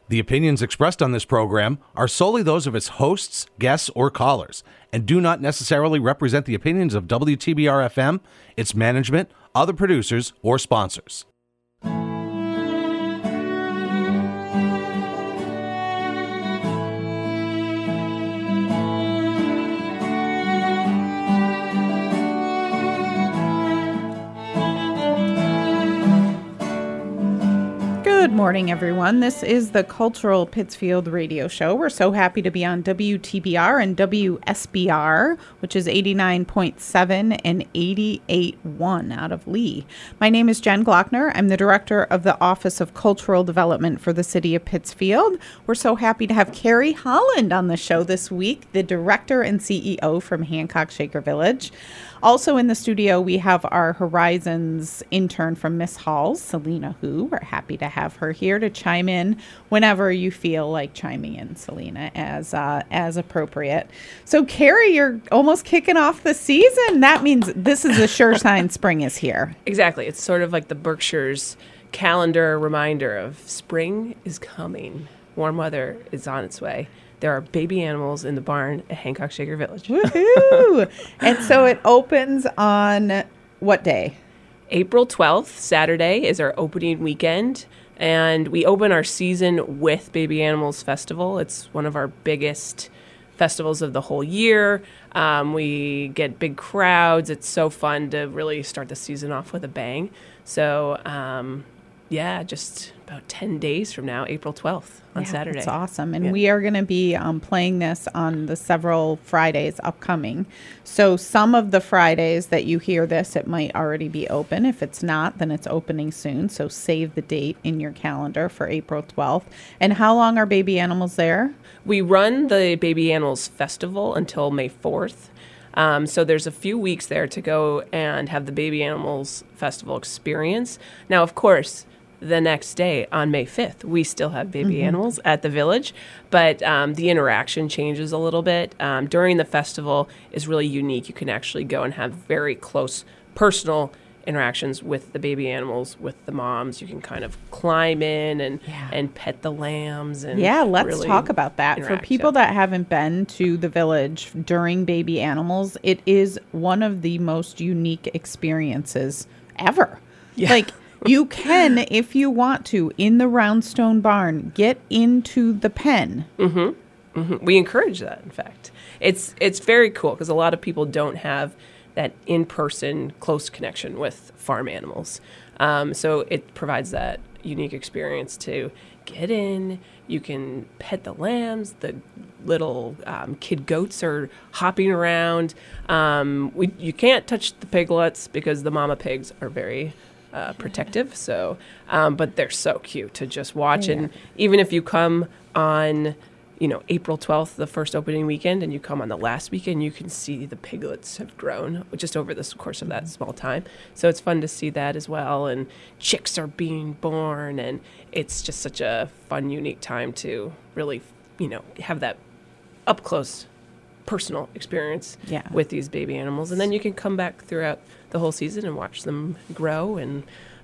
The opinions expressed on this program are solely those of its hosts, guests, or callers, and do not necessarily represent the opinions of WTBR-FM, its management, other producers, or sponsors. Good morning, everyone. This is the Cultural Pittsfield Radio Show. We're so happy to be on WTBR and WSBR, which is 89.7 and 88.1 out of Lee. My name is Jen Glockner. I'm the Director of the Office of Cultural Development for the City of Pittsfield. We're so happy to have Carrie Holland on the show this week, the Director and CEO from Hancock Shaker Village. Also in the studio, we have our Horizons intern from Miss Halls, Selena Hu. We're happy to have her here to chime in whenever you feel like chiming in, Selena, as appropriate. So, Carrie, you're almost kicking off the season. That means this is a sure sign spring is here. Exactly. It's sort of like the Berkshire's calendar reminder of spring is coming. Warm weather is on its way. There are baby animals in the barn at Hancock Shaker Village. Woohoo! And so it opens on what day? April 12th, Saturday, is our opening weekend. And we open our season with Baby Animals Festival. It's one of our biggest festivals of the whole year. We get big crowds. It's so fun to really start the season off with a bang. So, just about 10 days from now, April 12th on Saturday. That's awesome. And we are going to be playing this on the several Fridays upcoming. So some of the Fridays that you hear this, it might already be open. If it's not, then it's opening soon. So save the date in your calendar for April 12th. And how long are baby animals there? We run the Baby Animals Festival until May 4th. So there's a few weeks there to go and have the Baby Animals Festival experience. Now, of course, the next day on May 5th, we still have baby animals at the village, but the interaction changes a little bit. During the festival is really unique. You can actually go and have very close personal interactions with the baby animals, with the moms. You can kind of climb in and pet the lambs. And let's really talk about that. For people that haven't been to the village during baby animals, it is one of the most unique experiences ever. Yeah. Like, you can, if you want to, in the Roundstone Barn, get into the pen. We encourage that, in fact. It's very cool because a lot of people don't have that in-person close connection with farm animals. So it provides that unique experience to get in. You can pet the lambs. The little kid goats are hopping around. You can't touch the piglets because the mama pigs are very protective. So, but they're so cute to just watch. And even if you come on, April 12th, the first opening weekend, and you come on the last weekend, you can see the piglets have grown just over the course of that small time. So it's fun to see that as well. And chicks are being born, and it's just such a fun, unique time to really, have that up close personal experience with these baby animals. And then you can come back throughout the whole season and watch them grow, and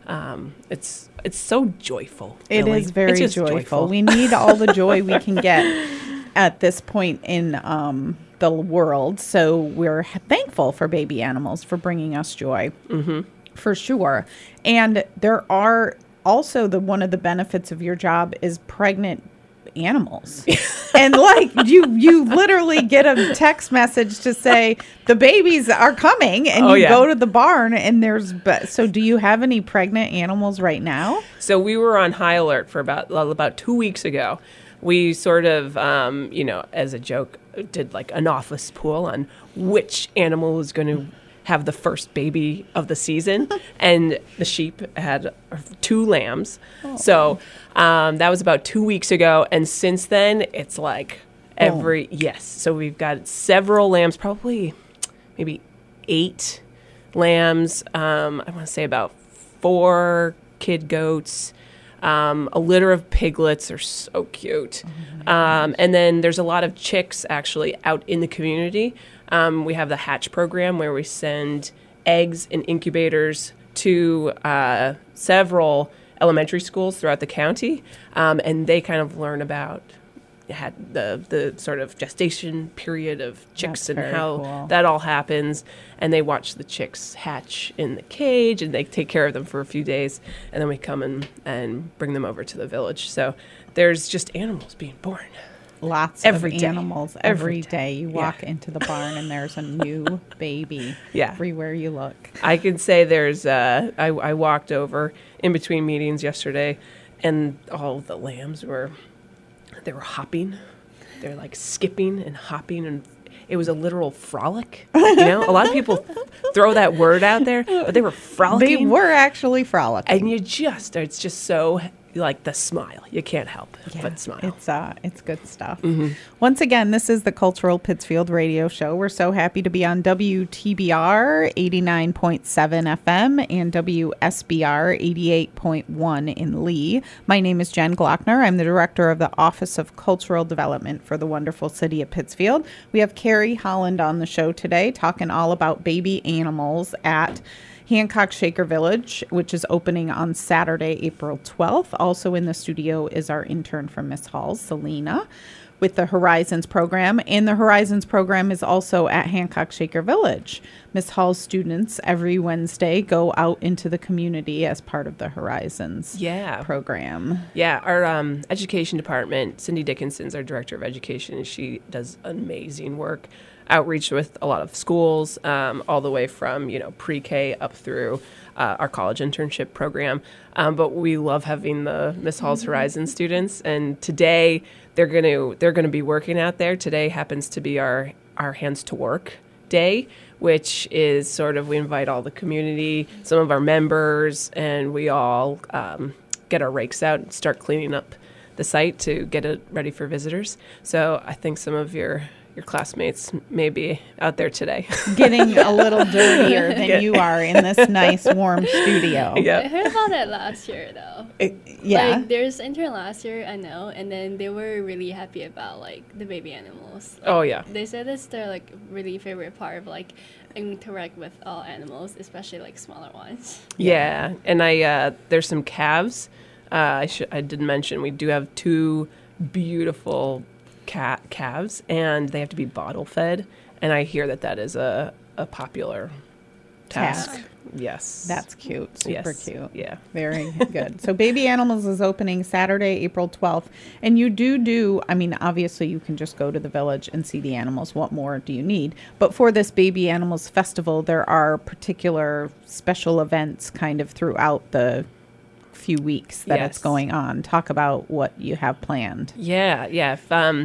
it's so joyful. It is very joyful. We need all the joy we can get at this point in the world. So we're thankful for baby animals for bringing us joy, for sure. And there are also one of the benefits of your job is pregnant animals. And you literally get a text message to say the babies are coming, and go to the barn and so do you have any pregnant animals right now? So we were on high alert for about 2 weeks ago. We sort of as a joke did like an office pool on which animal was going to have the first baby of the season, and the sheep had 2 lambs. Oh. So that was about 2 weeks ago, and since then it's like so we've got several lambs, probably maybe 8 lambs. I want to say about 4 kid goats. A litter of piglets are so cute. And then there's a lot of chicks actually out in the community. We have the hatch program where we send eggs and incubators to several elementary schools throughout the county, and they kind of learn about had the sort of gestation period of chicks and how cool. that all happens, and they watch the chicks hatch in the cage, and they take care of them for a few days, and then we come and bring them over to the village. So there's just animals being born. Lots Every of day. animals Every every day. You walk Yeah. into the barn and there's a new baby Yeah. everywhere you look. I can say there's I walked over in between meetings yesterday, and all the lambs were hopping. They're like skipping and hopping, and it was a literal frolic. You know, a lot of people throw that word out there, but they were frolicking. They were actually frolicking. And it's just so like the smile. You can't help but smile. It's good stuff. Mm-hmm. Once again, this is the Cultural Pittsfield Radio Show. We're so happy to be on WTBR 89.7 FM and WSBR 88.1 in Lee. My name is Jen Glockner. I'm the director of the Office of Cultural Development for the wonderful city of Pittsfield. We have Carrie Holland on the show today talking all about baby animals at Hancock Shaker Village, which is opening on Saturday, April 12th. Also in the studio is our intern from Miss Halls, Selena, with the Horizons program. And the Horizons program is also at Hancock Shaker Village. Miss Hall's students every Wednesday go out into the community as part of the Horizons program. Yeah, our education department, Cindy Dickinson's our director of education, and she does amazing work. Outreach with a lot of schools, all the way from pre-K up through our college internship program. But we love having the Miss Hall's Horizon students, and today they're gonna be working out there. Today happens to be our Hands to Work day, which is sort of we invite all the community, some of our members, and we all get our rakes out and start cleaning up the site to get it ready for visitors. So I think some of your classmates may be out there today. Getting a little dirtier than you are in this nice, warm studio. Yeah. I heard about that last year, though. Yeah. Like, there's intern last year, I know, and then they were really happy about, like, the baby animals. Like, Oh, yeah. They said it's their, like, really favorite part of, like, interact with all animals, especially, like, smaller ones. Yeah, and there's some calves. I didn't mention we do have 2 beautiful calves, and they have to be bottle fed, and I hear that is a popular task. Yes, That's cute. Super Yes. cute. Yeah. Very good. So Baby Animals is opening Saturday, April 12th. And you do, I mean, obviously you can just go to the village and see the animals. What more do you need? But for this Baby Animals Festival, there are particular special events kind of throughout the few weeks that it's Yes. going on. Talk about what you have planned. Yeah.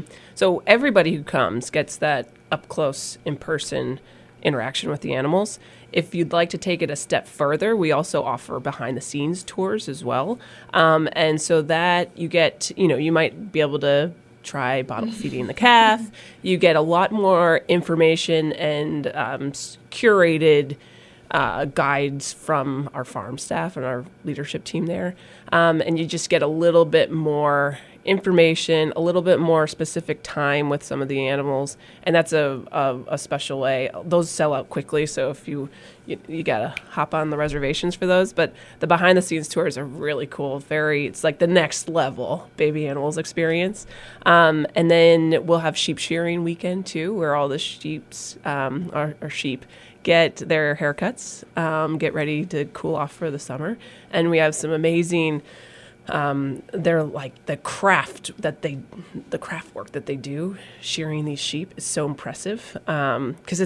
So everybody who comes gets that up close, in person interaction with the animals. If you'd like to take it a step further, we also offer behind the scenes tours as well. And so that you get, you might be able to try bottle feeding the calf. You get a lot more information and curated guides from our farm staff and our leadership team there. And you just get a little bit more information, a little bit more specific time with some of the animals. And that's a special way. Those sell out quickly, so if you got to hop on the reservations for those. But the behind the scenes tours are really cool. It's like the next level baby animals experience. And then we'll have sheep shearing weekend too, where all the our sheep get their haircuts, get ready to cool off for the summer. And we have some amazing, they're like the craft work that they do, shearing these sheep is so impressive. 'Cause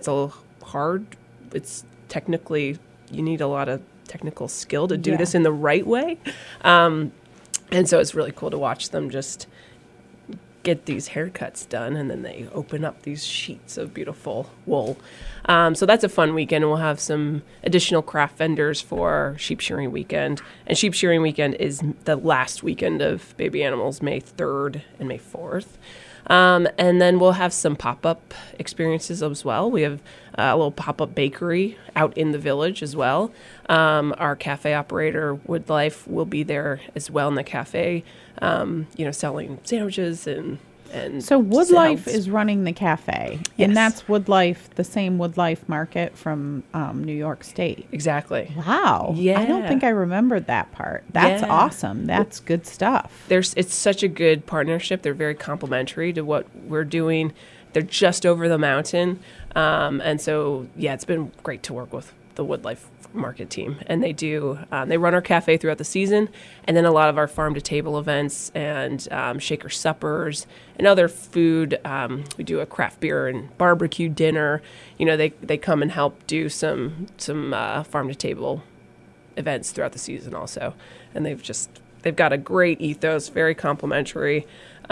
it's technically, you need a lot of technical skill to do this in the right way. And so it's really cool to watch them just get these haircuts done, and then they open up these sheets of beautiful wool. So that's a fun weekend. We'll have some additional craft vendors for sheep shearing weekend. And sheep shearing weekend is the last weekend of Baby Animals, May 3rd and May 4th. And then we'll have some pop-up experiences as well. We have a little pop-up bakery out in the village as well. Our cafe operator, Woodlife, will be there as well in the cafe, selling sandwiches and And So just Woodlife helps. is running the cafe, Yes. and that's Woodlife, the same Woodlife Market from New York State. Exactly. Wow. I don't Yeah. think I remembered that part. That's Yeah. awesome. That's good stuff. It's such a good partnership. They're very complementary to what we're doing. They're just over the mountain. And so, yeah, it's been great to work with the Woodlife Market team. And they run our cafe throughout the season, and then a lot of our farm-to-table events and shaker suppers and other food. We do a craft beer and barbecue dinner. They come and help do some farm-to-table events throughout the season also. And they've got a great ethos, very complimentary,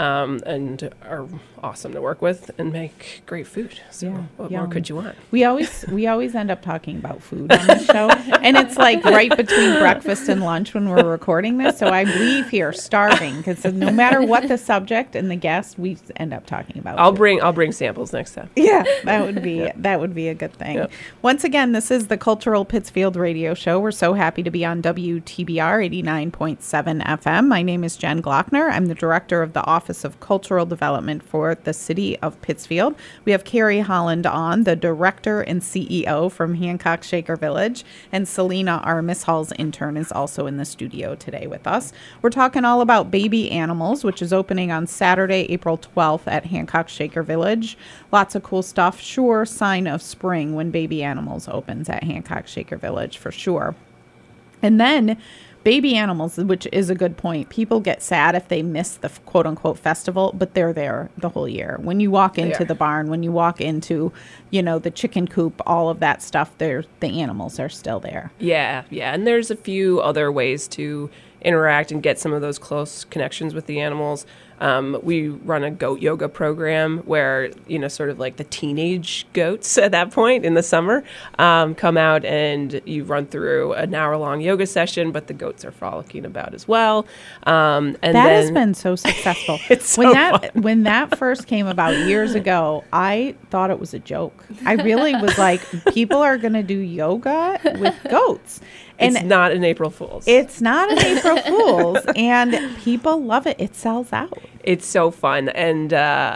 and are awesome to work with and make great food. So Yeah, what more yum. could you want? We always end up talking about food on the show, and it's like right between breakfast and lunch when we're recording this. So I leave here starving because no matter what the subject and the guest, we end up talking about. I'll food. bring samples next time. Yeah, that would be a good thing. Yep. Once again, this is the Cultural Pittsfield Radio Show. We're so happy to be on WTBR 89.7 FM. My name is Jen Glockner. I'm the director of the Office of Cultural Development for the City of Pittsfield. We have Carrie Holland on, the director and CEO from Hancock Shaker Village, and Selena, our Miss Hall's intern, is also in the studio today with us. We're talking all about Baby Animals, which is opening on Saturday, April 12th at Hancock Shaker Village. Lots of cool stuff. Sure sign of spring when Baby Animals opens at Hancock Shaker Village for sure. And then Baby Animals, which is a good point. People get sad if they miss the quote unquote festival, but they're there the whole year. When you walk into the barn, when you walk into, the chicken coop, all of that stuff, the animals are still there. Yeah. And there's a few other ways to interact and get some of those close connections with the animals. We run a goat yoga program where, sort of like the teenage goats at that point in the summer come out and you run through an hour-long yoga session, but the goats are frolicking about as well. And that has been so successful. It's so fun. When that first came about years ago, I thought it was a joke. I really was like, people are going to do yoga with goats. And it's not an April Fool's. It's not an April Fool's, and people love it. It sells out. It's so fun, and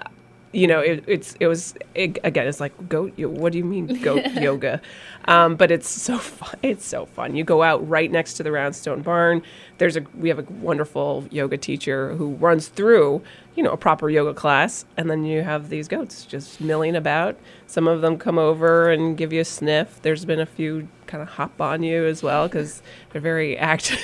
it's like goat. What do you mean goat yoga? But it's so fun. It's so fun. You go out right next to the Roundstone Barn. We have a wonderful yoga teacher who runs through a proper yoga class, and then you have these goats just milling about. Some of them come over and give you a sniff. There's been a few kind of hop on you as well because they're very active.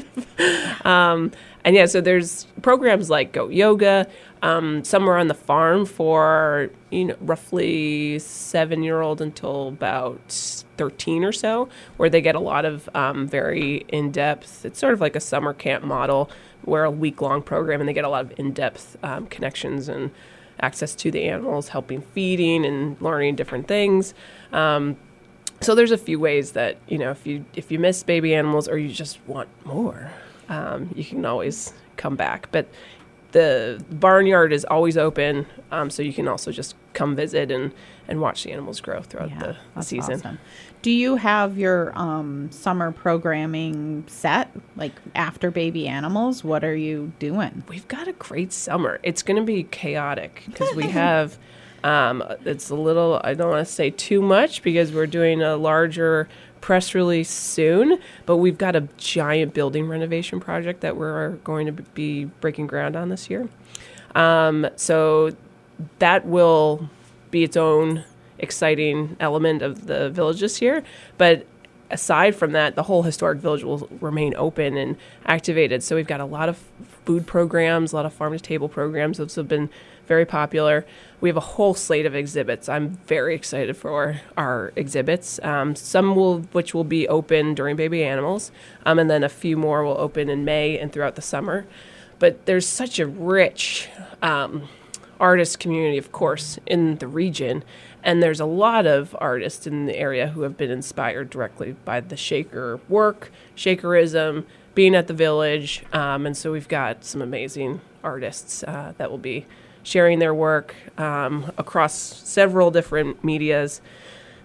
So there's programs like Goat Yoga. Some are on the farm for roughly 7-year-old until about 13 or so, where they get a lot of very in-depth. It's sort of like a summer camp model, where a week-long program, and they get a lot of in-depth connections and access to the animals, helping feeding and learning different things. So there's a few ways that if you miss Baby Animals or you just want more, you can always come back. But the barnyard is always open, so you can also just come visit and watch the animals grow throughout the season. Awesome. Do you have your summer programming set, like after Baby Animals? What are you doing? We've got a great summer. It's going to be chaotic because we have, it's a little, I don't want to say too much because we're doing a larger press release soon, but we've got a giant building renovation project that we're going to be breaking ground on this year. So that will be its own exciting element of the village this year. But aside from that, the whole historic village will remain open and activated. So we've got a lot of food programs, a lot of farm-to-table programs. Those have been very popular. We have a whole slate of exhibits. I'm very excited for our exhibits. Which will be open during Baby Animals, and then a few more will open in May and throughout the summer. But there's such a rich artist community, of course, in the region. And there's a lot of artists in the area who have been inspired directly by the Shaker work, Shakerism, being at the village. And so we've got some amazing artists that will be sharing their work across several different medias.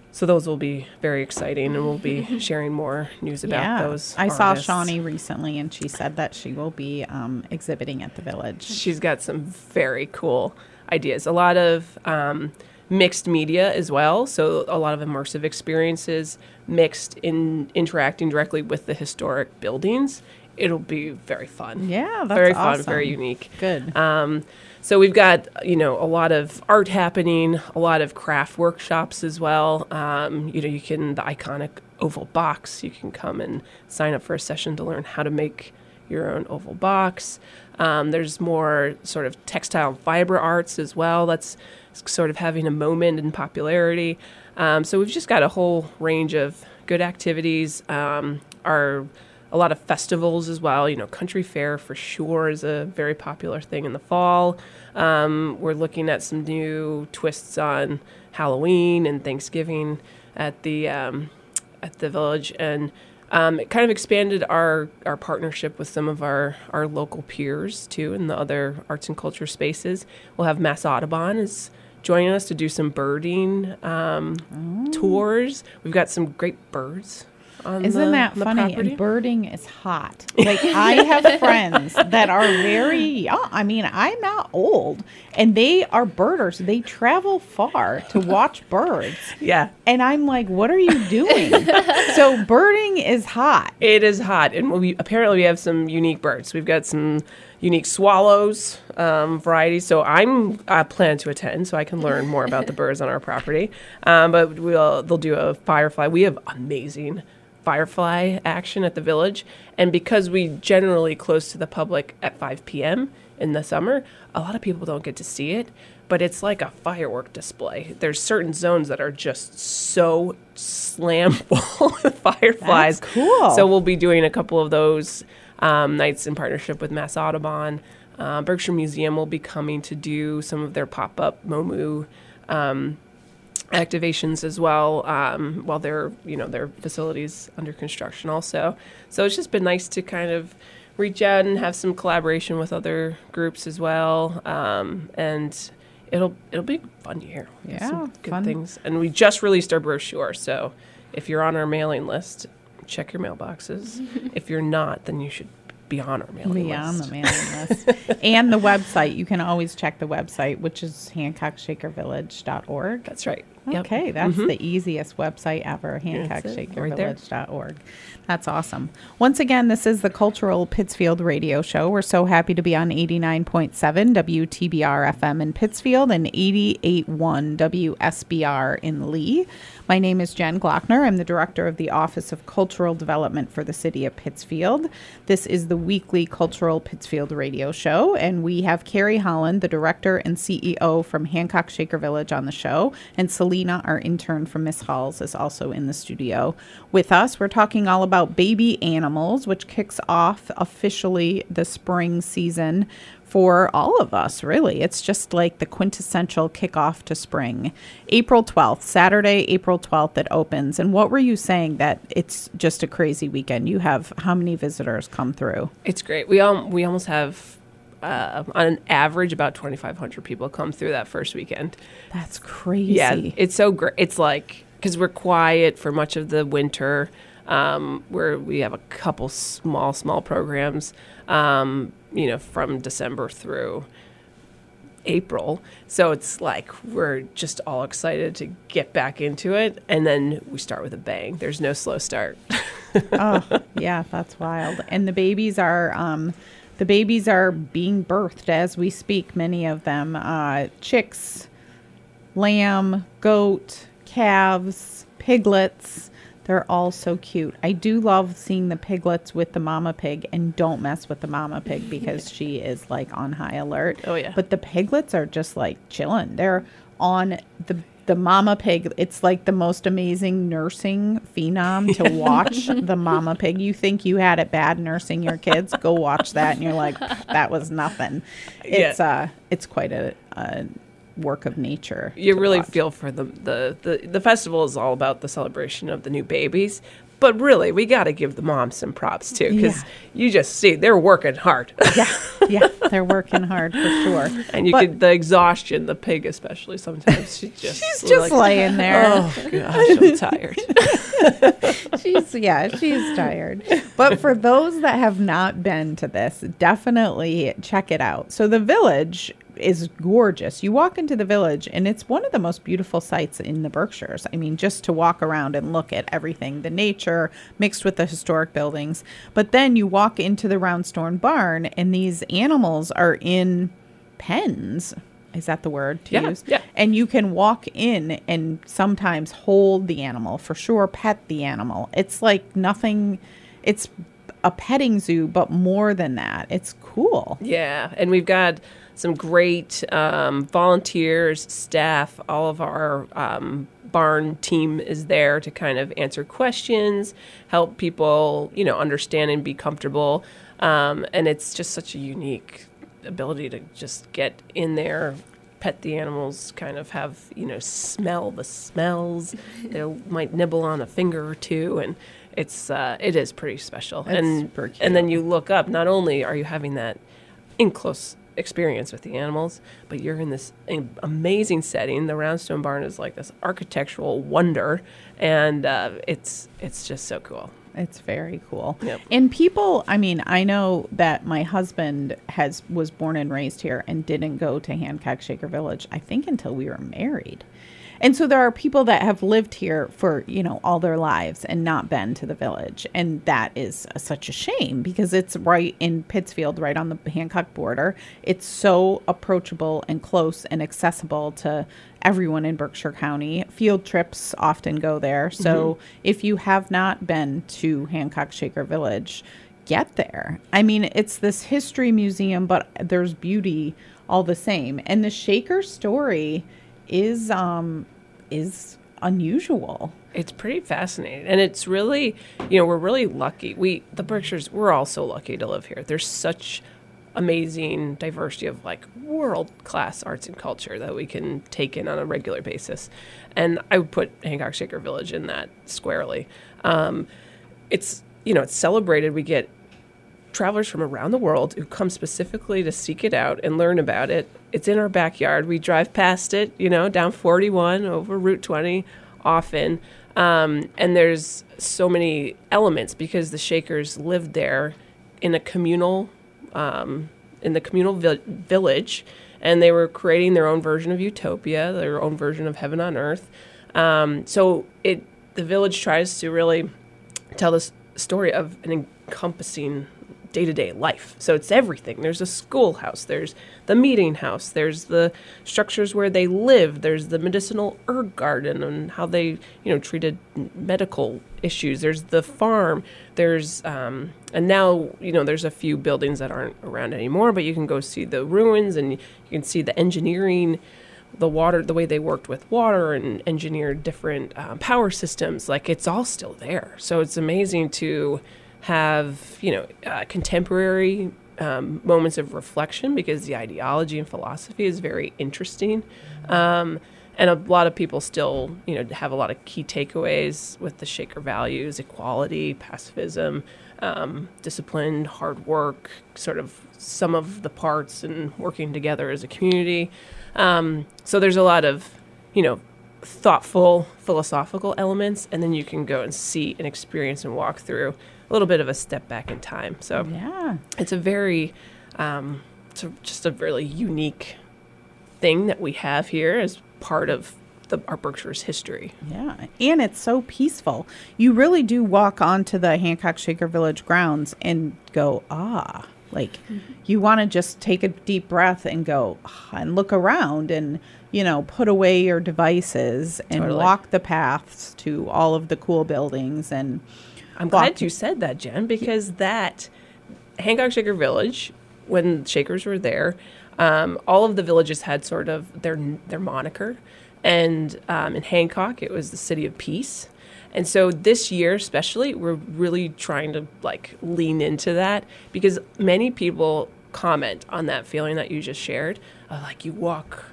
So those will be very exciting, and we'll be sharing more news about those I saw artists. Shawnee recently, and she said that she will be exhibiting at the Village. She's got some very cool ideas. A lot of mixed media as well. So a lot of immersive experiences mixed in interacting directly with the historic buildings. It'll be very fun. Yeah, that's very awesome. fun, very unique. Good. So we've got, a lot of art happening, a lot of craft workshops as well. You can, the iconic oval box, you can come and sign up for a session to learn how to make your own oval box. There's more sort of textile and fiber arts as well. That's sort of having a moment in popularity. So we've just got a whole range of good activities. A lot of festivals as well. Country Fair for sure is a very popular thing in the fall. We're looking at some new twists on Halloween and Thanksgiving at the Village, and it kind of expanded our partnership with some of our local peers too in the other arts and culture spaces. We'll have Mass Audubon is joining us to do some birding tours. We've got some great birds. Isn't that the funny? property. And birding is hot. Like, I have friends that are very young. I mean, I'm not old, and they are birders. They travel far to watch birds. Yeah. And I'm like, what are you doing? So birding is hot. It is hot, and we have some unique birds. We've got some unique swallows varieties. So I plan to attend so I can learn more about the birds on our property. But they'll do a firefly. We have amazing firefly action at the Village, and because we generally close to the public at 5 p.m. in the summer, a lot of people don't get to see it, but it's like a firework display. There's certain zones that are just so slam full of fireflies. That's cool. So we'll be doing a couple of those nights in partnership with Mass Audubon. Berkshire Museum will be coming to do some of their pop-up MOMU activations as well, while their facilities under construction also. So it's just been nice to kind of reach out and have some collaboration with other groups as well, and it'll be a fun year. Yeah, Some good fun. things. And we just released our brochure, so if you're on our mailing list, check your mailboxes. If you're not, then you should be on our mailing Be list. on the mailing list. And the website. You can always check the website, which is HancockShakerVillage.org. That's right. Yep. Okay, that's the easiest website ever, That's it, right there. HancockShakerVillage.org. That's awesome. Once again, this is the Cultural Pittsfield Radio Show. We're so happy to be on 89.7 WTBR FM in Pittsfield and 88.1 WSBR in Lee. My name is Jen Glockner. I'm the director of the Office of Cultural Development for the City of Pittsfield. This is the weekly Cultural Pittsfield Radio Show, and we have Carrie Holland, the director and CEO from Hancock Shaker Village, on the show, and Selena, our intern from Miss Halls, is also in the studio with us. We're talking all about baby animals, which kicks off officially the spring season for all of us, really. It's just like the quintessential kickoff to spring. April 12th, Saturday, April 12th, it opens. And what were you saying, that it's just a crazy weekend? You have how many visitors come through? It's great. We almost have, on an average, about 2,500 people come through that first weekend. That's crazy. Yeah, it's so great. It's like, because we're quiet for much of the winter, where we have a couple small programs, from December through April. So it's like we're just all excited to get back into it, and then we start with a bang. There's no slow start. Oh, yeah, that's wild. And the babies are being birthed as we speak, many of them. Chicks, lamb, goat, calves, piglets. They're all so cute. I do love seeing the piglets with the mama pig, and don't mess with the mama pig because she is like on high alert. Oh, yeah. But the piglets are just like chilling. They're on the mama pig. It's like the most amazing nursing phenom to watch the mama pig. You think you had it bad nursing your kids? Go watch that, and you're like, that was nothing. It's quite a work of nature. You really watch. feel for the festival is all about the celebration of the new babies, But really, we got to give the moms some props too, because you just see they're working hard. Yeah, they're working hard for sure. And you could the exhaustion, the pig especially. Sometimes she's just laying there. Oh gosh, I'm tired. She's tired. But for those that have not been to this, definitely check it out. So the village is gorgeous. You walk into the village and it's one of the most beautiful sights in the Berkshires. I mean, just to walk around and look at everything, the nature mixed with the historic buildings. But then you walk into the Roundstone barn and these animals are in pens. Is that the word to use? Yeah. And you can walk in and sometimes hold the animal, for sure, pet the animal. It's like nothing, it's a petting zoo, but more than that. It's cool. Yeah, and we've got some great volunteers, staff. All of our barn team is there to kind of answer questions, help people, understand and be comfortable. And it's just such a unique ability to just get in there, pet the animals, kind of have, smell the smells. They might nibble on a finger or two, and it is pretty special. And then you look up, not only are you having that in close experience with the animals, but you're in this amazing setting. The Roundstone barn is like this architectural wonder, and it's just so cool. It's very cool. Yep. And people, I mean, I know that my husband was born and raised here and didn't go to Hancock Shaker Village, I think, until we were married. And so there are people that have lived here for, all their lives and not been to the village. And that is such a shame because it's right in Pittsfield, right on the Hancock border. It's so approachable and close and accessible to everyone in Berkshire County. Field trips often go there. So if you have not been to Hancock Shaker Village, get there. I mean, it's this history museum, but there's beauty all the same. And the Shaker story is unusual. It's pretty fascinating, and it's really, we're really lucky. The Berkshires, we're all so lucky to live here. There's such amazing diversity of like world-class arts and culture that we can take in on a regular basis, and I would put Hancock Shaker Village in that squarely. It's it's celebrated. We get travelers from around the world who come specifically to seek it out and learn about it. It's in our backyard. We drive past it, down 41 over Route 20 often. And there's so many elements because the Shakers lived there in a communal, village, and they were creating their own version of utopia, their own version of heaven on earth. So the village tries to really tell this story of an encompassing day-to-day life. So it's everything. There's a schoolhouse, there's the meeting house, there's the structures where they live, there's the medicinal herb garden and how they, treated medical issues. There's the farm. There's and now, there's a few buildings that aren't around anymore, but you can go see the ruins and you can see the engineering, the water, the way they worked with water and engineered different power systems. Like it's all still there. So it's amazing to have, contemporary moments of reflection because the ideology and philosophy is very interesting. And a lot of people still, have a lot of key takeaways with the Shaker values, equality, pacifism, discipline, hard work, sort of some of the parts and working together as a community. So there's a lot of, thoughtful, philosophical elements, and then you can go and see and experience and walk through a little bit of a step back in time. So yeah, it's a very, just a really unique thing that we have here as part of our Berkshire's history. Yeah, and it's so peaceful. You really do walk onto the Hancock Shaker Village grounds and go, you want to just take a deep breath and go and look around and, put away your devices and walk the paths to all of the cool buildings. And I'm glad you said that, Jen, because that Hancock Shaker Village, when Shakers were there, all of the villages had sort of their moniker. And in Hancock, it was the City of Peace. And so this year especially, we're really trying to lean into that because many people comment on that feeling that you just shared. You walk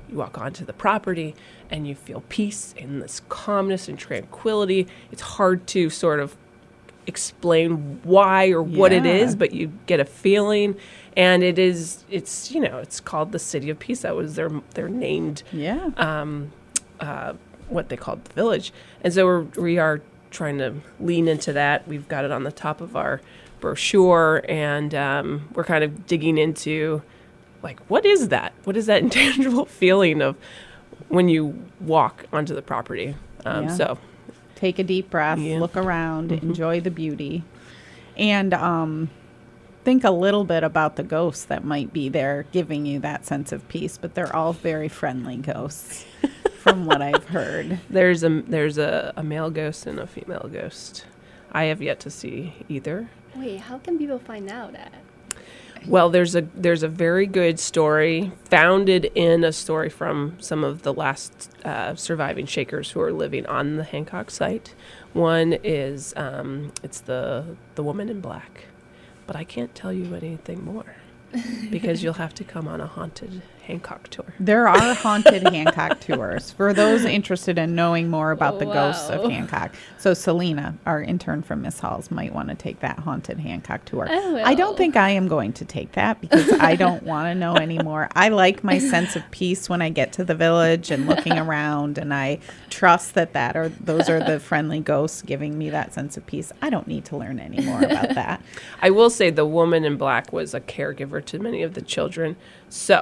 you walk onto the property and you feel peace and this calmness and tranquility. It's hard to sort of explain why or what it is, but you get a feeling. And it's called the City of Peace. That was their named, what they called the village. And so we are trying to lean into that. We've got it on the top of our brochure, and we're kind of digging into, like, what is that? What is that intangible feeling of when you walk onto the property? So take a deep breath, look around, enjoy the beauty, and think a little bit about the ghosts that might be there giving you that sense of peace. But they're all very friendly ghosts, from what I've heard. There's a male ghost and a female ghost. I have yet to see either. Wait, how can people find out that? Well, there's a very good story founded in a story from some of the last surviving Shakers who are living on the Hancock site. One is it's the woman in black, but I can't tell you anything more because you'll have to come on a haunted Hancock tour. There are haunted Hancock tours for those interested in knowing more about the ghosts of Hancock. So Selena, our intern from Miss Halls, might want to take that haunted Hancock tour. I don't think I am going to take that because I don't want to know anymore. I like my sense of peace when I get to the village and looking around, and I trust those are the friendly ghosts giving me that sense of peace. I don't need to learn any more about that. I will say the woman in black was a caregiver to many of the children. So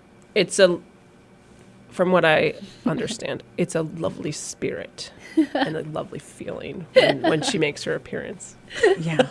from what I understand, it's a lovely spirit and a lovely feeling when she makes her appearance. Yeah.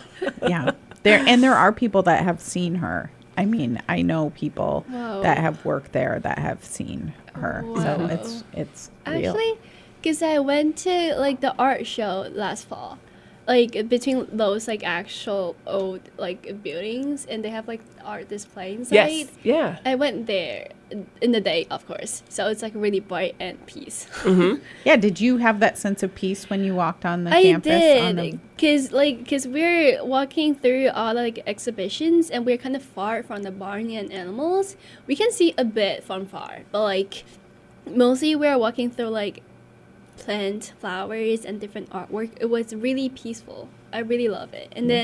There are people that have seen her. I mean, I know people that have worked there that have seen her. Wow. So it's real. Actually, because I went to like the art show last fall, like between those like actual old like buildings, and they have like art display inside. Yes, yeah. I went there in the day, of course, so it's like really bright and peace. Yeah, did you have that sense of peace when you walked on the campus? I did, because we're walking through all like exhibitions, and we're kind of far from the barn and animals. We can see a bit from far, but like mostly we're walking through like plant, flowers, and different artwork. It was really peaceful. I really love it. And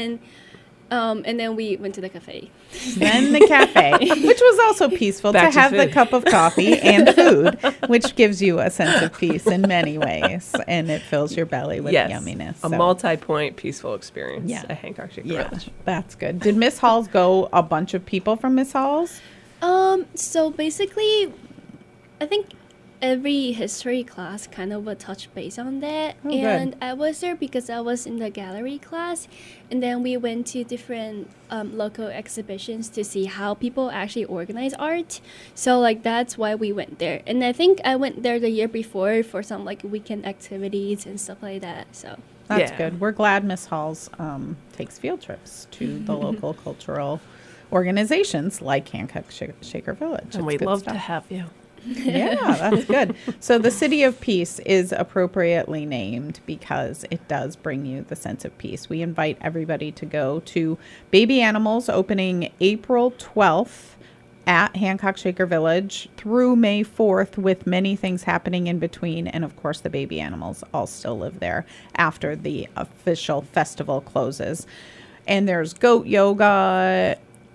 then we went to the cafe. Then the cafe, which was also peaceful to have the cup of coffee and food, which gives you a sense of peace in many ways, and it fills your belly with yumminess. A multi-point peaceful experience at Hancock Shaker Village. That's good. Did Miss Halls go a bunch of people from Miss Halls? So basically, I think every history class kind of would touch base on that. And I was there because I was in the gallery class, and then we went to different local exhibitions to see how people actually organize art. So like that's why we went there. And I think I went there the year before for some like weekend activities and stuff like that. So that's good. We're glad Miss Halls takes field trips to the local cultural organizations like Hancock Shaker Village. And we'd love to have you. Yeah, that's good. So the City of Peace is appropriately named because it does bring you the sense of peace. We invite everybody to go to Baby Animals, opening April 12th at Hancock Shaker Village through May 4th, with many things happening in between. And of course, the baby animals all still live there after the official festival closes. And there's goat yoga,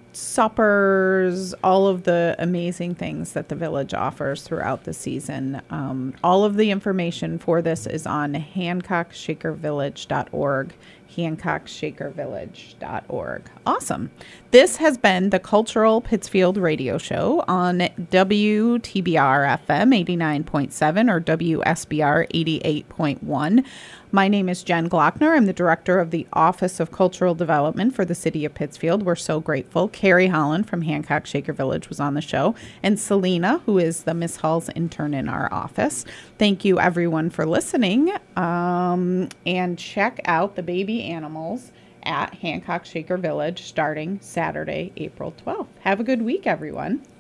suppers, all of the amazing things that the village offers throughout the season. All of the information for this is on hancockshakervillage.org, hancockshakervillage.org. Awesome. This has been the Cultural Pittsfield Radio Show on WTBR FM 89.7 or WSBR 88.1. My name is Jen Glockner. I'm the director of the Office of Cultural Development for the City of Pittsfield. We're so grateful. Carrie Holland from Hancock Shaker Village was on the show, and Selena, who is the Miss Halls intern in our office. Thank you, everyone, for listening. And check out the baby animals at Hancock Shaker Village starting Saturday, April 12th. Have a good week, everyone.